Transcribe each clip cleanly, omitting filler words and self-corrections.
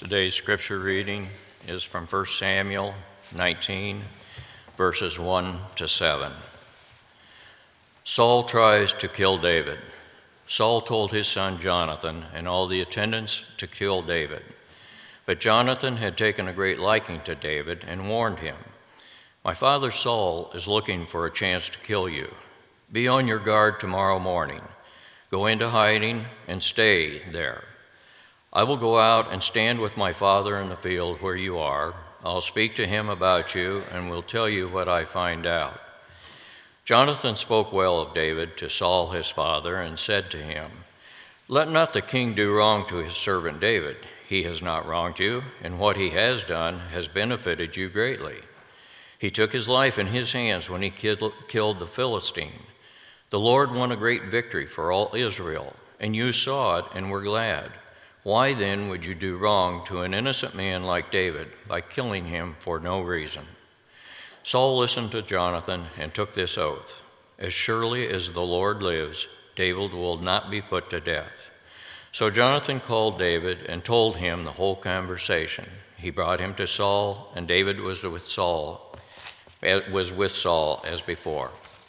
Today's scripture reading is from 1 Samuel 19, verses 1 to 7. Saul tries to kill David. Saul told his son Jonathan and all the attendants to kill David. But Jonathan had taken a great liking to David and warned him, "My father Saul is looking for a chance to kill you. Be on your guard tomorrow morning. Go into hiding and stay there. I will go out and stand with my father in the field where you are. I'll speak to him about you and will tell you what I find out." Jonathan spoke well of David to Saul his father and said to him, "Let not the king do wrong to his servant David. He has not wronged you, and what he has done has benefited you greatly. He took his life in his hands when he killed the Philistine. The Lord won a great victory for all Israel, and you saw it and were glad. Why then would you do wrong to an innocent man like David by killing him for no reason?" Saul listened to Jonathan and took this oath: "As surely as the Lord lives, David will not be put to death." So Jonathan called David and told him the whole conversation. He brought him to Saul, and David was with Saul as before.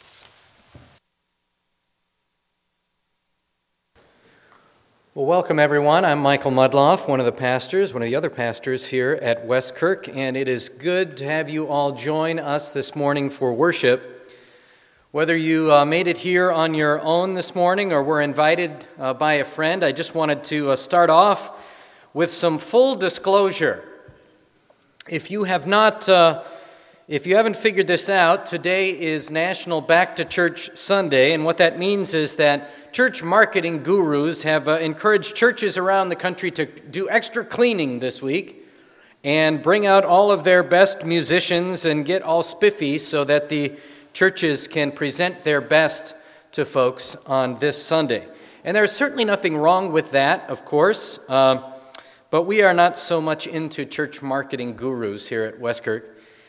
Well, welcome everyone. I'm Michael Mudloff, one of the other pastors here at Westkirk, and it is good to have you all join us this morning for worship. Whether you made it here on your own this morning or were invited by a friend, I just wanted to start off with some full disclosure. If you haven't figured this out, today is National Back to Church Sunday, and what that means is that church marketing gurus have encouraged churches around the country to do extra cleaning this week and bring out all of their best musicians and get all spiffy so that the churches can present their best to folks on this Sunday. And there's certainly nothing wrong with that, of course, but we are not so much into church marketing gurus here at Westkirk.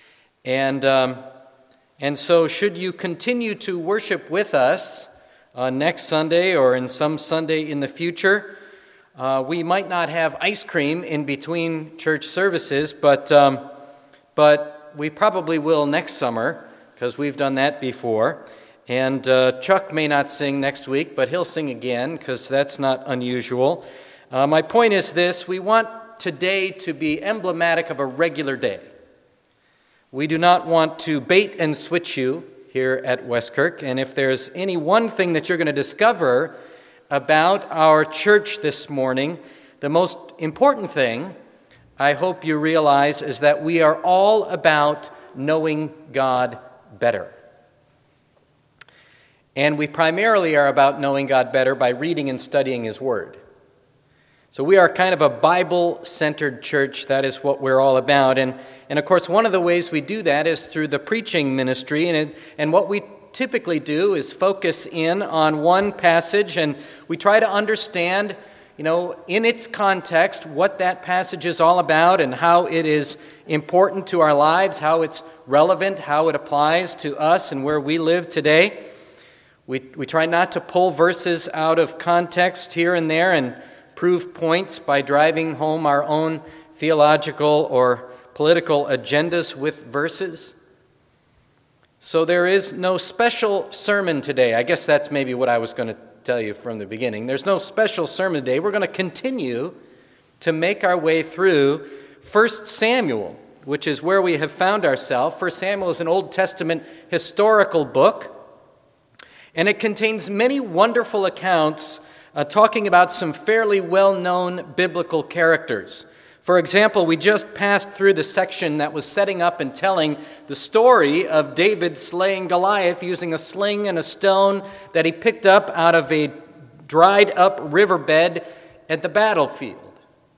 And so should you continue to worship with us next Sunday or in some Sunday in the future, we might not have ice cream in between church services, but we probably will next summer because we've done that before. And Chuck may not sing next week, but he'll sing again because that's not unusual. My point is this: we want today to be emblematic of a regular day. We do not want to bait and switch you here at Westkirk, and if there's any one thing that you're going to discover about our church this morning, the most important thing I hope you realize is that we are all about knowing God better. And we primarily are about knowing God better by reading and studying His Word. So we are kind of a Bible-centered church. That is what we're all about. And of course, one of the ways we do that is through the preaching ministry. And what we typically do is focus in on one passage, and we try to understand, in its context, what that passage is all about and how it is important to our lives, how it's relevant, how it applies to us and where we live today. We try not to pull verses out of context here and there and prove points by driving home our own theological or political agendas with verses. So there is no special sermon today. I guess that's maybe what I was going to tell you from the beginning. There's no special sermon today. We're going to continue to make our way through 1 Samuel, which is where we have found ourselves. 1 Samuel is an Old Testament historical book, and it contains many wonderful accounts talking about some fairly well-known biblical characters. For example, we just passed through the section that was setting up and telling the story of David slaying Goliath using a sling and a stone that he picked up out of a dried-up riverbed at the battlefield.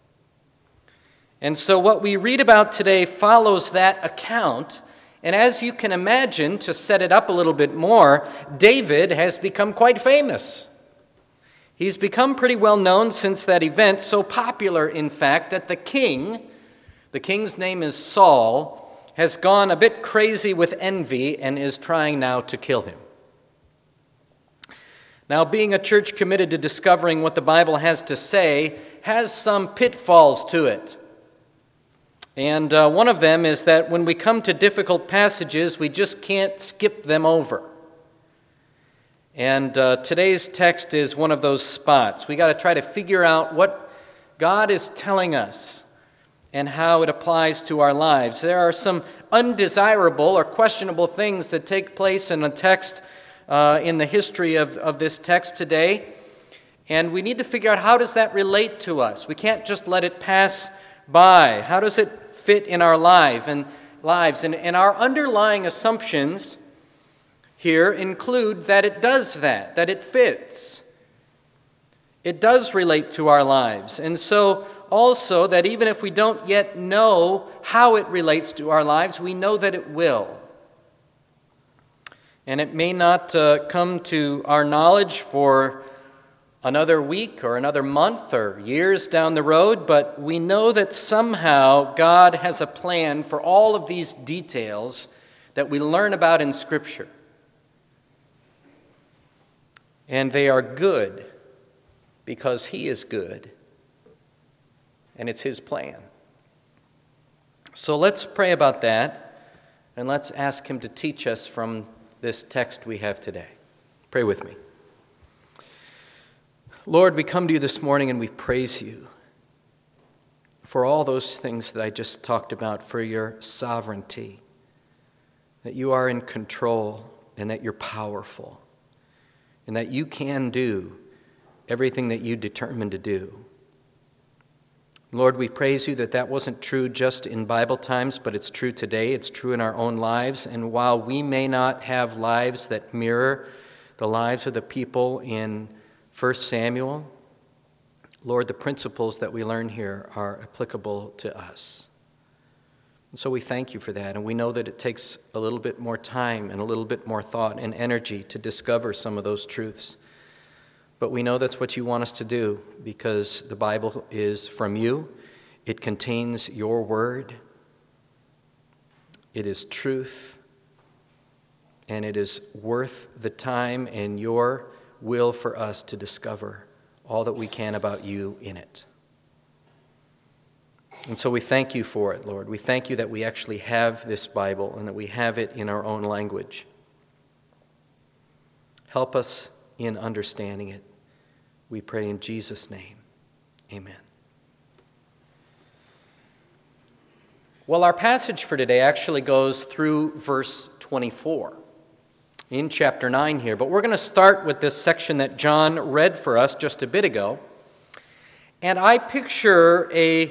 And so what we read about today follows that account. And as you can imagine, to set it up a little bit more, David has become quite famous. He's become pretty well known since that event, so popular, in fact, that the king's name is Saul, has gone a bit crazy with envy and is trying now to kill him. Now, being a church committed to discovering what the Bible has to say has some pitfalls to it. And one of them is that when we come to difficult passages, we just can't skip them over. And today's text is one of those spots. We got to try to figure out what God is telling us and how it applies to our lives. There are some undesirable or questionable things that take place in a text, in the history of this text today. And we need to figure out, how does that relate to us? We can't just let it pass by. How does it fit in our lives? And our underlying assumptions here include that it does that it fits. It does relate to our lives. And so also that even if we don't yet know how it relates to our lives, we know that it will. And it may not come to our knowledge for another week or another month or years down the road, but we know that somehow God has a plan for all of these details that we learn about in Scripture. And they are good because He is good, and it's His plan. So let's pray about that, and let's ask Him to teach us from this text we have today. Pray with me. Lord, we come to You this morning and we praise You for all those things that I just talked about, for Your sovereignty, that You are in control and that You're powerful, and that You can do everything that You determined to do. Lord, we praise You that that wasn't true just in Bible times, but it's true today. It's true in our own lives. And while we may not have lives that mirror the lives of the people in 1 Samuel, Lord, the principles that we learn here are applicable to us. And so we thank You for that, and we know that it takes a little bit more time and a little bit more thought and energy to discover some of those truths. But we know that's what You want us to do, because the Bible is from You. It contains Your word. It is truth, and it is worth the time and Your will for us to discover all that we can about You in it. And so we thank You for it, Lord. We thank You that we actually have this Bible and that we have it in our own language. Help us in understanding it. We pray in Jesus' name. Amen. Well, our passage for today actually goes through verse 24 in chapter 9 here. But we're going to start with this section that John read for us just a bit ago. And I picture a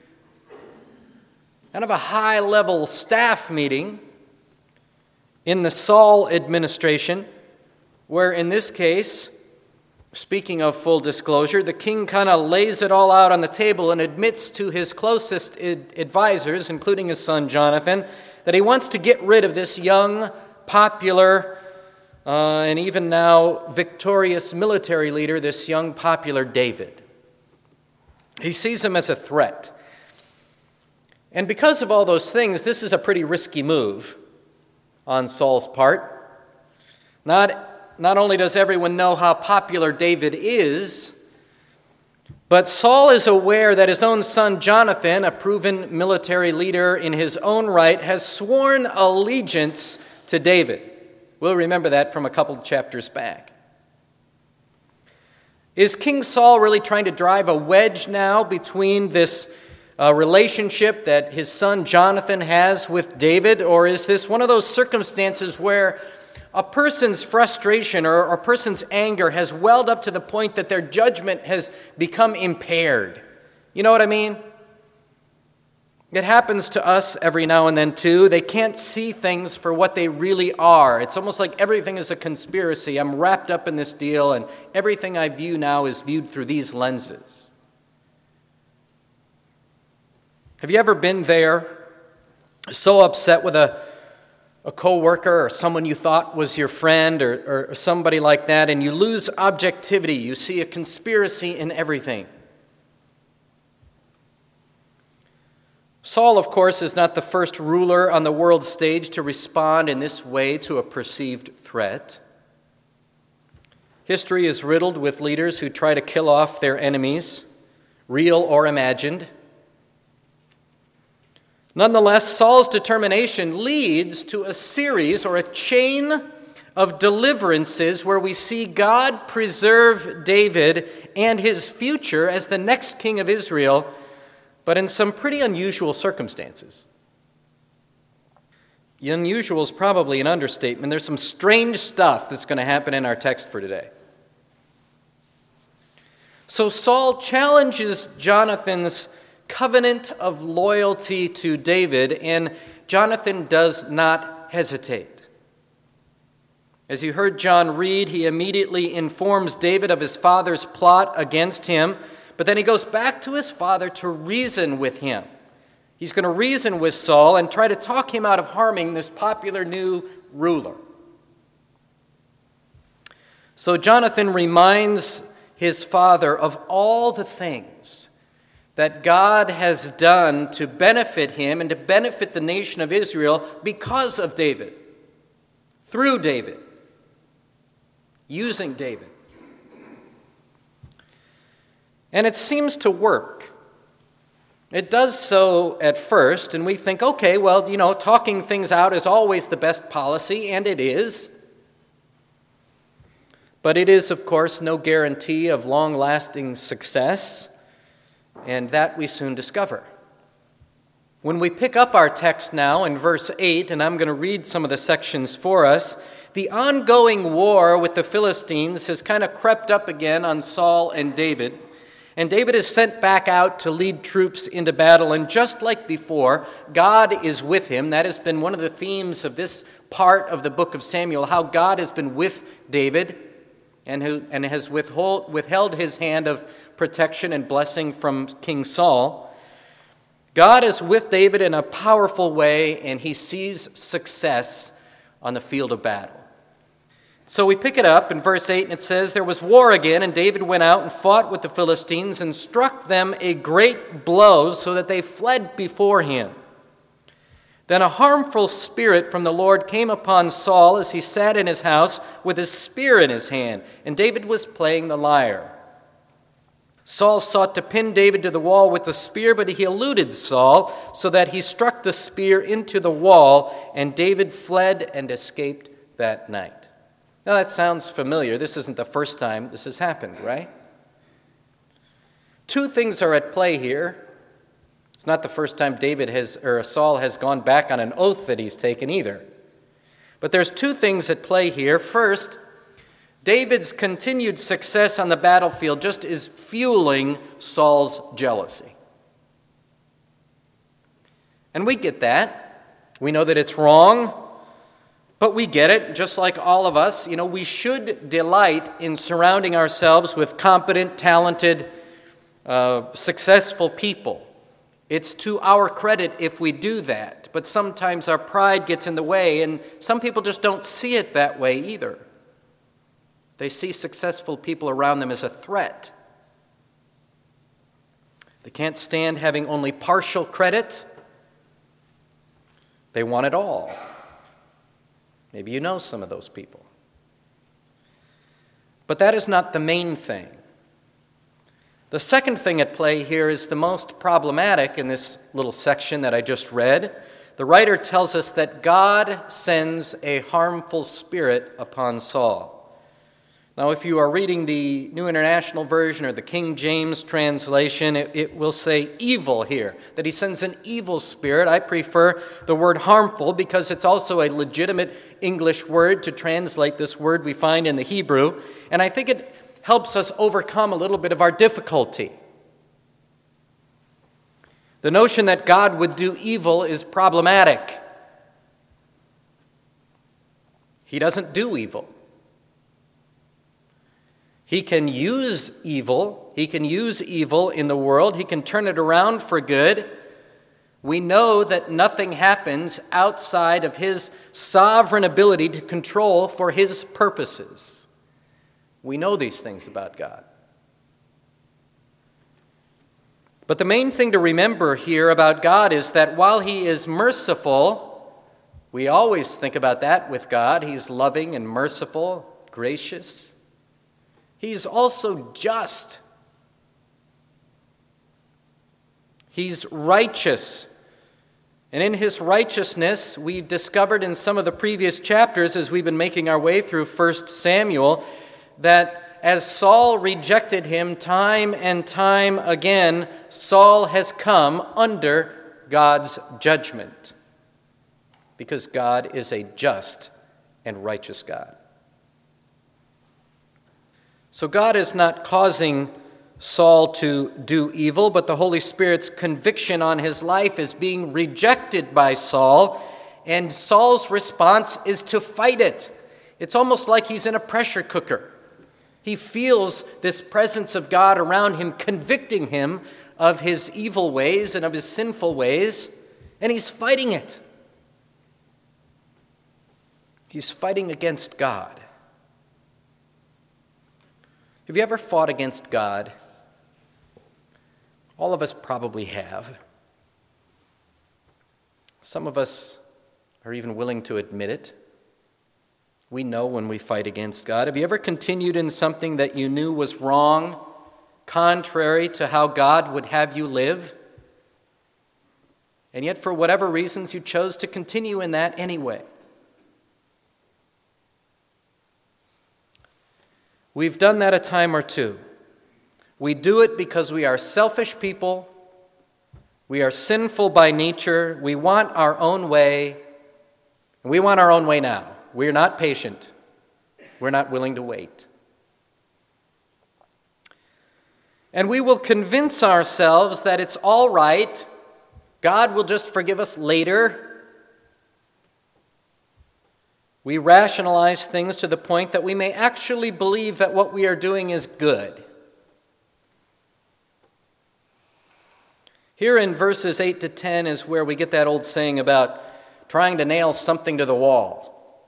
kind of a high-level staff meeting in the Saul administration, where in this case, speaking of full disclosure, the king kind of lays it all out on the table and admits to his closest advisors, including his son Jonathan, that he wants to get rid of this young, popular, and even now victorious military leader, this young, popular David. He sees him as a threat. And because of all those things, this is a pretty risky move on Saul's part. Not only does everyone know how popular David is, but Saul is aware that his own son Jonathan, a proven military leader in his own right, has sworn allegiance to David. We'll remember that from a couple of chapters back. Is King Saul really trying to drive a wedge now between this relationship that his son Jonathan has with David, or is this one of those circumstances where a person's frustration or a person's anger has welled up to the point that their judgment has become impaired? You know what I mean? It happens to us every now and then too. They can't see things for what they really are. It's almost like everything is a conspiracy. I'm wrapped up in this deal, and everything I view now is viewed through these lenses. Have you ever been there, so upset with a coworker or someone you thought was your friend or somebody like that, and you lose objectivity? You see a conspiracy in everything. Saul, of course, is not the first ruler on the world stage to respond in this way to a perceived threat. History is riddled with leaders who try to kill off their enemies, real or imagined. Nonetheless, Saul's determination leads to a series or a chain of deliverances where we see God preserve David and his future as the next king of Israel, but in some pretty unusual circumstances. Unusual is probably an understatement. There's some strange stuff that's going to happen in our text for today. So Saul challenges Jonathan's covenant of loyalty to David, and Jonathan does not hesitate. As you heard John read, he immediately informs David of his father's plot against him, but then he goes back to his father to reason with him. He's going to reason with Saul and try to talk him out of harming this popular new ruler. So Jonathan reminds his father of all the things that God has done to benefit him and to benefit the nation of Israel because of David, through David, using David. And it seems to work. It does so at first, and we think, okay, well, talking things out is always the best policy, and it is. But it is, of course, no guarantee of long-lasting success, and that we soon discover. When we pick up our text now in verse 8, and I'm going to read some of the sections for us, the ongoing war with the Philistines has kind of crept up again on Saul and David. And David is sent back out to lead troops into battle. And just like before, God is with him. That has been one of the themes of this part of the book of Samuel, how God has been with David and has withheld his hand of protection and blessing from King Saul. God is with David in a powerful way, and he sees success on the field of battle. So we pick it up in verse 8, and it says, "There was war again, and David went out and fought with the Philistines and struck them a great blow so that they fled before him. Then a harmful spirit from the Lord came upon Saul as he sat in his house with his spear in his hand, and David was playing the lyre. Saul sought to pin David to the wall with the spear, but he eluded Saul so that he struck the spear into the wall, and David fled and escaped that night." Now that sounds familiar. This isn't the first time this has happened, right? Two things are at play here. It's not the first time Saul has gone back on an oath that he's taken either. But there's two things at play here. First, David's continued success on the battlefield just is fueling Saul's jealousy. And we get that. We know that it's wrong. But we get it, just like all of us. We should delight in surrounding ourselves with competent, talented, successful people. It's to our credit if we do that. But sometimes our pride gets in the way, and some people just don't see it that way either. They see successful people around them as a threat. They can't stand having only partial credit. They want it all. Maybe you know some of those people. But that is not the main thing. The second thing at play here is the most problematic in this little section that I just read. The writer tells us that God sends a harmful spirit upon Saul. Now, if you are reading the New International Version or the King James translation, it will say evil here, that he sends an evil spirit. I prefer the word harmful because it's also a legitimate English word to translate this word we find in the Hebrew, and I think it helps us overcome a little bit of our difficulty. The notion that God would do evil is problematic. He doesn't do evil. He can use evil. He can use evil in the world. He can turn it around for good. We know that nothing happens outside of his sovereign ability to control for his purposes. We know these things about God. But the main thing to remember here about God is that while he is merciful, we always think about that with God. He's loving and merciful, gracious. He's also just. He's righteous. And in his righteousness, we've discovered in some of the previous chapters as we've been making our way through 1 Samuel, that as Saul rejected him time and time again, Saul has come under God's judgment, because God is a just and righteous God. So God is not causing Saul to do evil, but the Holy Spirit's conviction on his life is being rejected by Saul, and Saul's response is to fight it. It's almost like he's in a pressure cooker. He feels this presence of God around him, convicting him of his evil ways and of his sinful ways, and he's fighting it. He's fighting against God. Have you ever fought against God? All of us probably have. Some of us are even willing to admit it. We know when we fight against God. Have you ever continued in something that you knew was wrong, contrary to how God would have you live? And yet, for whatever reasons, you chose to continue in that anyway. We've done that a time or two. We do it because we are selfish people. We are sinful by nature. We want our own way. And we want our own way now. We're not patient. We're not willing to wait. And we will convince ourselves that it's all right. God will just forgive us later. We rationalize things to the point that we may actually believe that what we are doing is good. Here in verses 8 to 10 is where we get that old saying about trying to nail something to the wall.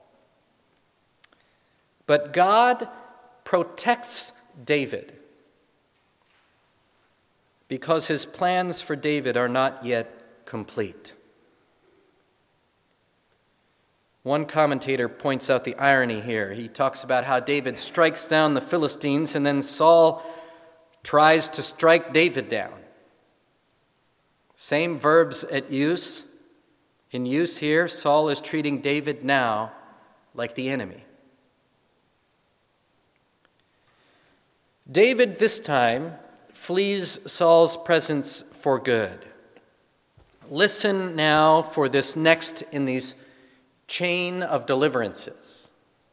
But God protects David because his plans for David are not yet complete. One commentator points out the irony here. He talks about how David strikes down the Philistines and then Saul tries to strike David down. Same verbs in use here. Saul is treating David now like the enemy. David this time flees Saul's presence for good. Listen now for this next in these chain of deliverances.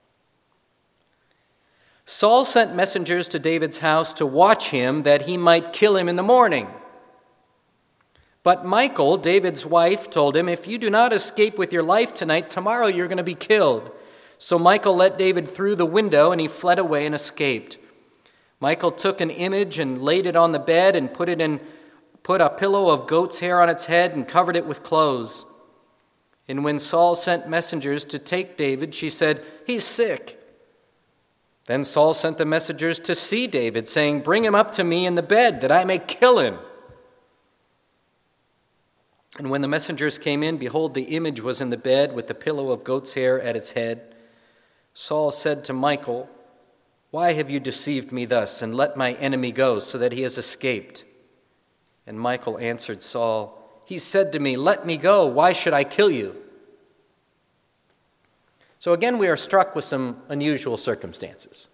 Saul sent messengers to David's house to watch him that he might kill him in the morning. But Michal, David's wife, told him, "If you do not escape with your life tonight, tomorrow you're going to be killed." So Michal let David through the window, and he fled away and escaped. Michal took an image and laid it on the bed and put a pillow of goat's hair on its head and covered it with clothes. And when Saul sent messengers to take David, she said, "He's sick." Then Saul sent the messengers to see David, saying, "Bring him up to me in the bed, that I may kill him." And when the messengers came in, behold, the image was in the bed with the pillow of goat's hair at its head. Saul said to Michal, "Why have you deceived me thus, and let my enemy go, so that he has escaped?" And Michal answered Saul, "He said to me, 'Let me go. Why should I kill you?'" So again, we are struck with some unusual circumstances.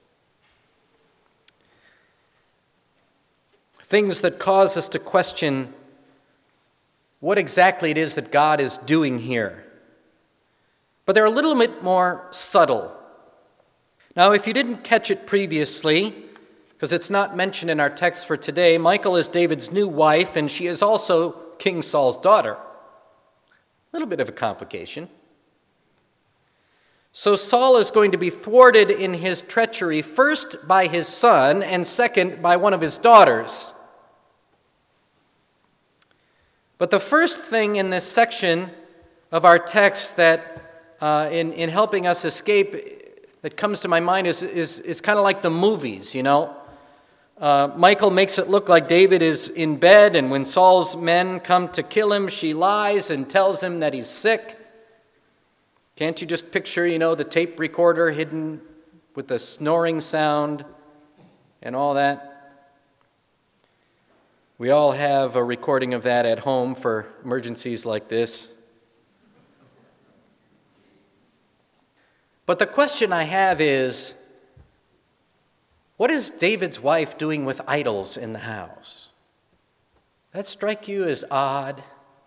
Things that cause us to question what exactly it is that God is doing here. But they're a little bit more subtle. Now, if you didn't catch it previously, because it's not mentioned in our text for today, Michal is David's new wife, and she is also King Saul's daughter. A little bit of a complication. So Saul is going to be thwarted in his treachery, first by his son, and second by one of his daughters. But the first thing in this section of our text that, in helping us escape, that comes to my mind is kind of like the movies, you know. Michal makes it look like David is in bed, and when Saul's men come to kill him, she lies and tells him that he's sick. Can't you just picture, the tape recorder hidden with the snoring sound and all that? We all have a recording of that at home for emergencies like this. But the question I have is, what is David's wife doing with idols in the house? That strike you as odd?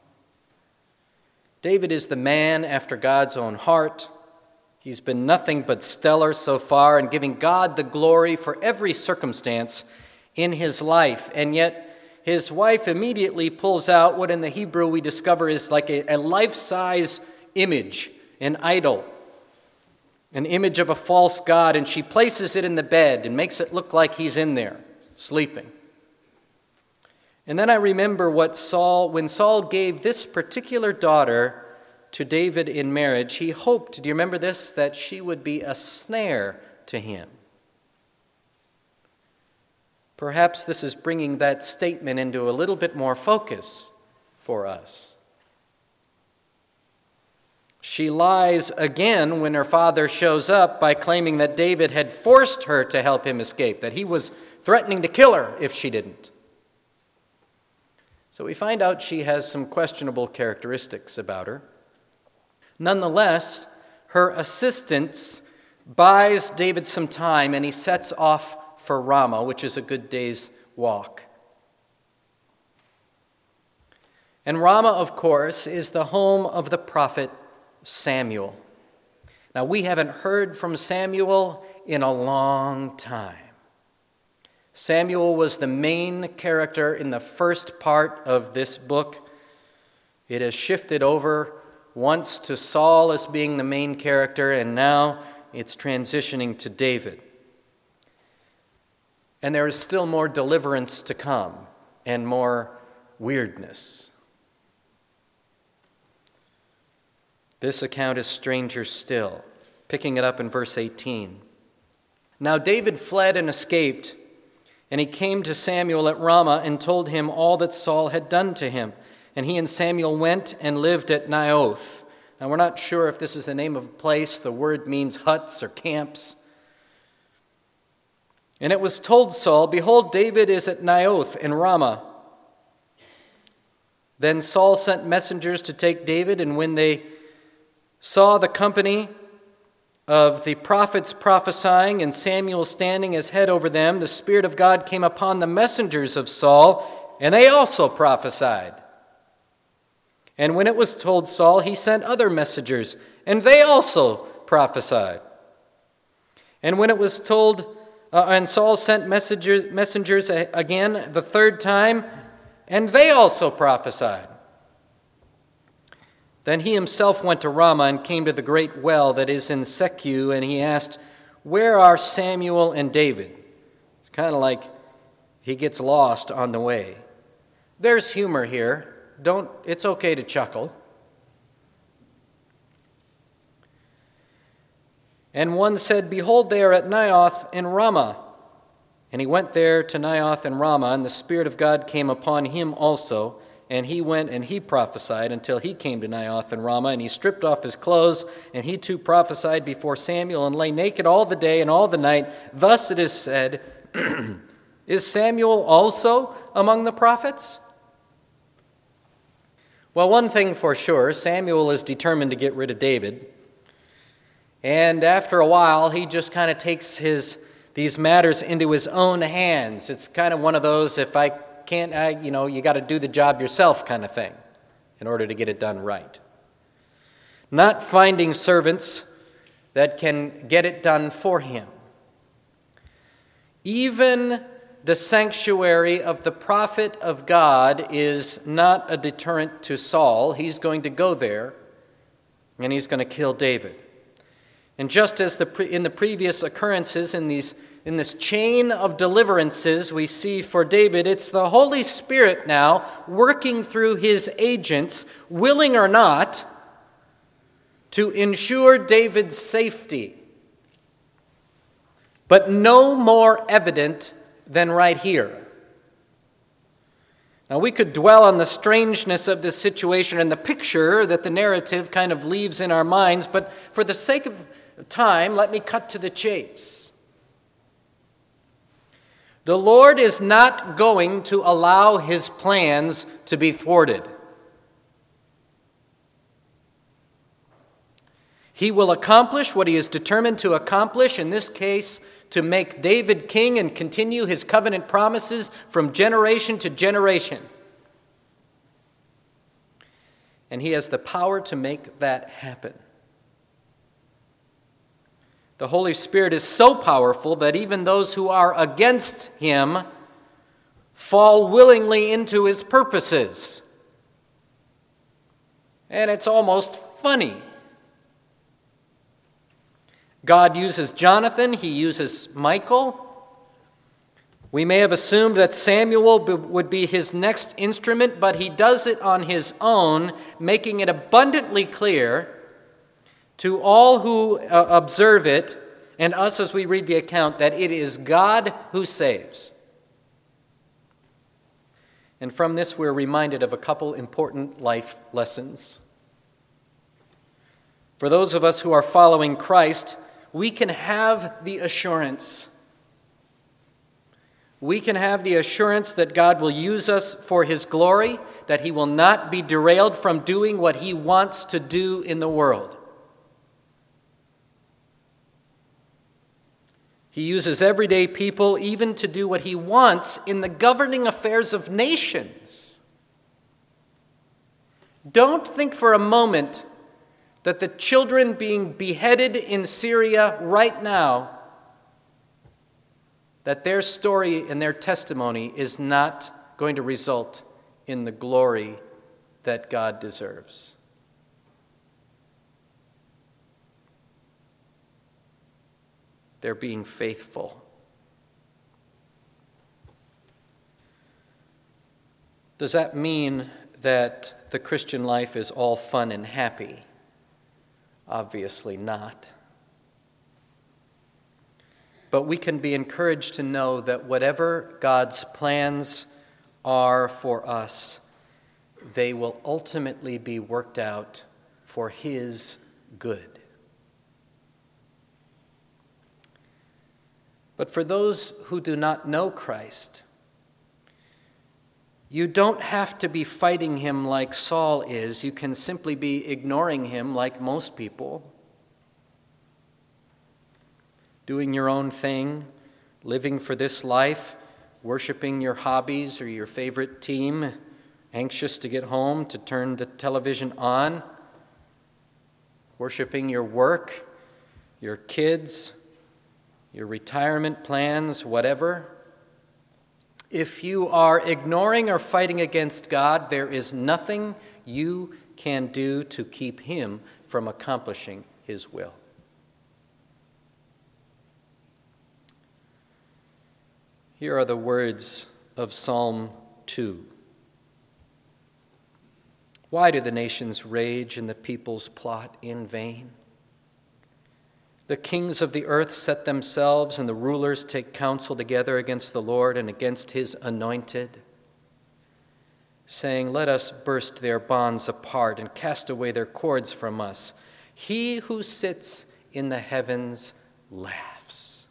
David is the man after God's own heart. He's been nothing but stellar so far and giving God the glory for every circumstance in his life. And yet his wife immediately pulls out what in the Hebrew we discover is like a life-size image, an idol, an image of a false god, and she places it in the bed and makes it look like he's in there, sleeping. And then I remember when Saul gave this particular daughter to David in marriage, he hoped, do you remember this, that she would be a snare to him. Perhaps this is bringing that statement into a little bit more focus for us. She lies again when her father shows up by claiming that David had forced her to help him escape, that he was threatening to kill her if she didn't. So we find out she has some questionable characteristics about her. Nonetheless, her assistant buys David some time and he sets off for Ramah, which is a good day's walk. And Ramah, of course, is the home of the prophet Samuel. Now, we haven't heard from Samuel in a long time. Samuel was the main character in the first part of this book. It has shifted over once to Saul as being the main character, and now it's transitioning to David. And there is still more deliverance to come and more weirdness. This account is stranger still, picking it up in verse 18. Now David fled and escaped, and he came to Samuel at Ramah and told him all that Saul had done to him. And he and Samuel went and lived at Naioth. Now we're not sure if this is the name of a place. The word means huts or camps. And it was told Saul, behold, David is at Naioth in Ramah. Then Saul sent messengers to take David, and when they saw the company of the prophets prophesying and Samuel standing as head over them, the Spirit of God came upon the messengers of Saul, and they also prophesied. And when it was told Saul, he sent other messengers, and they also prophesied. And when it was told, and Saul sent messengers again the third time, and they also prophesied. Then he himself went to Ramah and came to the great well that is in Secu, and he asked, where are Samuel and David? It's kind of like he gets lost on the way. There's humor here. It's okay to chuckle. And one said, behold, they are at Naioth in Ramah. And he went there to Naioth in Ramah, and the Spirit of God came upon him also. And he went and he prophesied until he came to Naioth in Ramah, and he stripped off his clothes, and he too prophesied before Samuel, and lay naked all the day and all the night. Thus it is said, is Samuel also among the prophets? Well, one thing for sure, Samuel is determined to get rid of David. And after a while, he just kind of takes these matters into his own hands. It's kind of one of those, if I can't, you got to do the job yourself kind of thing in order to get it done right. Not finding servants that can get it done for him. Even the sanctuary of the prophet of God is not a deterrent to Saul. He's going to go there, and he's going to kill David. And just as in the previous occurrences in this chain of deliverances we see for David, it's the Holy Spirit now working through his agents, willing or not, to ensure David's safety. But no more evident than right here. Now, we could dwell on the strangeness of this situation and the picture that the narrative kind of leaves in our minds, but for the sake of time, let me cut to the chase. The Lord is not going to allow his plans to be thwarted. He will accomplish what he is determined to accomplish, in this case, to make David king and continue his covenant promises from generation to generation. And he has the power to make that happen. The Holy Spirit is so powerful that even those who are against him fall willingly into his purposes. And it's almost funny. God uses Jonathan, he uses Michal. We may have assumed that Samuel would be his next instrument, but he does it on his own, making it abundantly clear to all who observe it, and us as we read the account, that it is God who saves. And from this we're reminded of a couple important life lessons. For those of us who are following Christ, we can have the assurance. We can have the assurance that God will use us for his glory, that he will not be derailed from doing what he wants to do in the world. He uses everyday people even to do what he wants in the governing affairs of nations. Don't think for a moment that the children being beheaded in Syria right now, that their story and their testimony is not going to result in the glory that God deserves. They're being faithful. Does that mean that the Christian life is all fun and happy? Obviously not. But we can be encouraged to know that whatever God's plans are for us, they will ultimately be worked out for his good. But for those who do not know Christ, you don't have to be fighting him like Saul is. You can simply be ignoring him like most people. Doing your own thing, living for this life, worshiping your hobbies or your favorite team, anxious to get home to turn the television on, worshiping your work, your kids, your retirement plans, whatever. If you are ignoring or fighting against God, there is nothing you can do to keep him from accomplishing his will. Here are the words of Psalm 2. Why do the nations rage and the peoples plot in vain? The kings of the earth set themselves, and the rulers take counsel together against the Lord and against his anointed, saying, "Let us burst their bonds apart and cast away their cords from us." He who sits in the heavens laughs.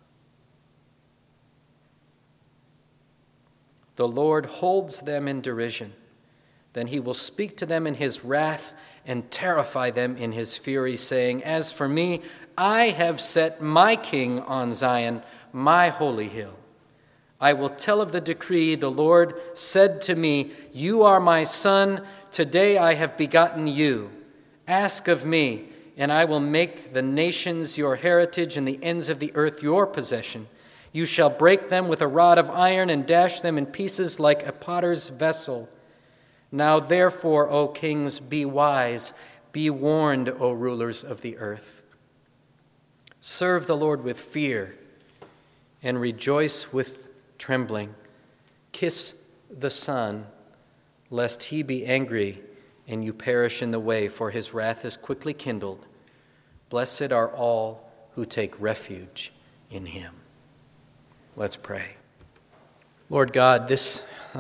The Lord holds them in derision. Then he will speak to them in his wrath and terrify them in his fury, saying, "As for me, I have set my king on Zion, my holy hill. I will tell of the decree. The Lord said to me, 'You are my son. Today I have begotten you. Ask of me, and I will make the nations your heritage and the ends of the earth your possession. You shall break them with a rod of iron and dash them in pieces like a potter's vessel.' Now therefore, O kings, be wise. Be warned, O rulers of the earth. Serve the Lord with fear and rejoice with trembling. Kiss the Son, lest he be angry and you perish in the way, for his wrath is quickly kindled. Blessed are all who take refuge in him." Let's pray. Lord God, this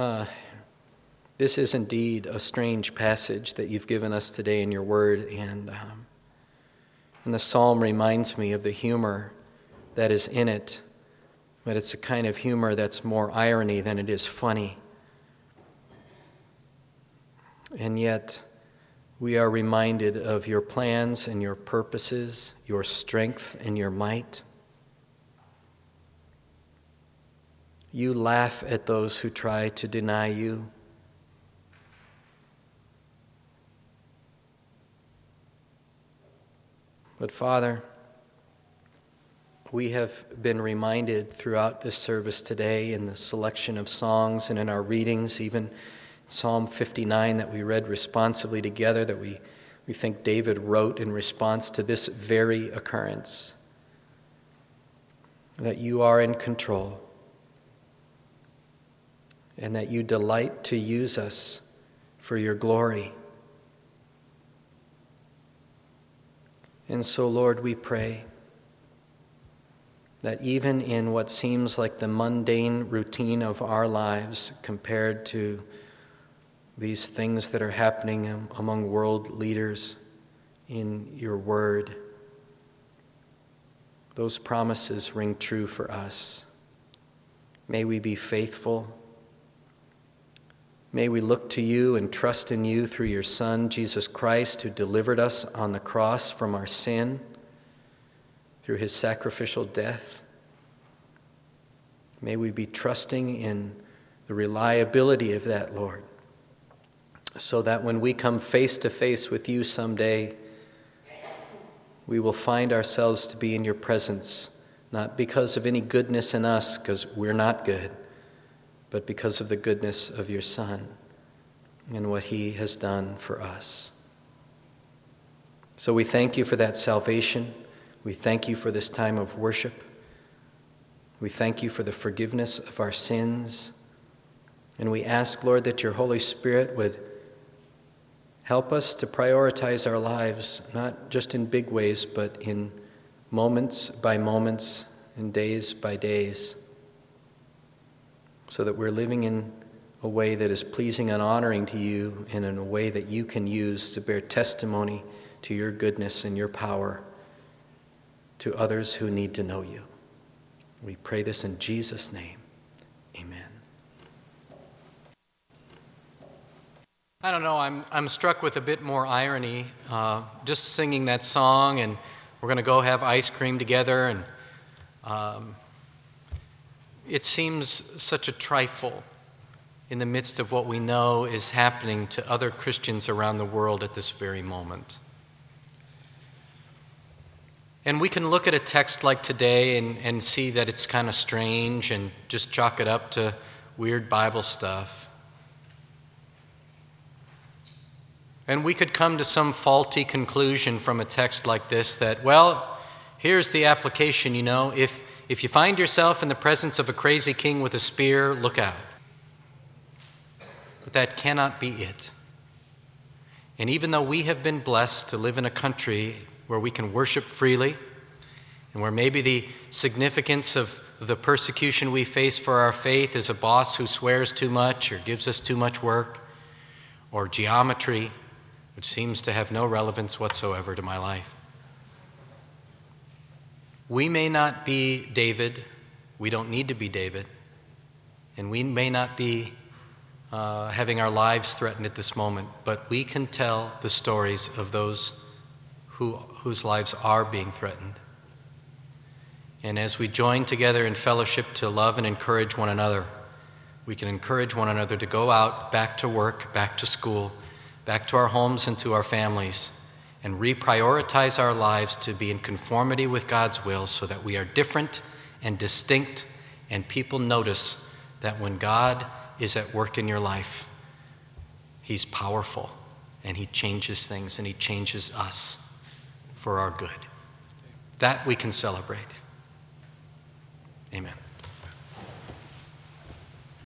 is indeed a strange passage that you've given us today in your word, and the psalm reminds me of the humor that is in it, but it's a kind of humor that's more irony than it is funny. And yet, we are reminded of your plans and your purposes, your strength and your might. You laugh at those who try to deny you. But Father, we have been reminded throughout this service today in the selection of songs and in our readings, even Psalm 59 that we read responsively together, that we think David wrote in response to this very occurrence, that you are in control and that you delight to use us for your glory. And so, Lord, we pray that even in what seems like the mundane routine of our lives compared to these things that are happening among world leaders in your word, those promises ring true for us. May we be faithful. May we look to you and trust in you through your Son, Jesus Christ, who delivered us on the cross from our sin through his sacrificial death. May we be trusting in the reliability of that, Lord, so that when we come face to face with you someday, we will find ourselves to be in your presence, not because of any goodness in us, because we're not good, but because of the goodness of your Son and what he has done for us. So we thank you for that salvation. We thank you for this time of worship. We thank you for the forgiveness of our sins. And we ask, Lord, that your Holy Spirit would help us to prioritize our lives, not just in big ways, but in moments by moments and days by days, so that we're living in a way that is pleasing and honoring to you and in a way that you can use to bear testimony to your goodness and your power to others who need to know you. We pray this in Jesus' name. Amen. I don't know, I'm struck with a bit more irony just singing that song, and we're going to go have ice cream together, and it seems such a trifle in the midst of what we know is happening to other Christians around the world at this very moment. And we can look at a text like today and see that it's kind of strange and just chalk it up to weird Bible stuff. And we could come to some faulty conclusion from a text like this that, well, here's the application, if you find yourself in the presence of a crazy king with a spear, look out. But that cannot be it. And even though we have been blessed to live in a country where we can worship freely, and where maybe the significance of the persecution we face for our faith is a boss who swears too much or gives us too much work, or geometry, which seems to have no relevance whatsoever to my life. We may not be David. We don't need to be David. And we may not be having our lives threatened at this moment, but we can tell the stories of those whose lives are being threatened. And as we join together in fellowship to love and encourage one another, we can encourage one another to go out, back to work, back to school, back to our homes and to our families, and reprioritize our lives to be in conformity with God's will so that we are different and distinct, and people notice that when God is at work in your life, he's powerful, and he changes things, and he changes us for our good. That we can celebrate. Amen.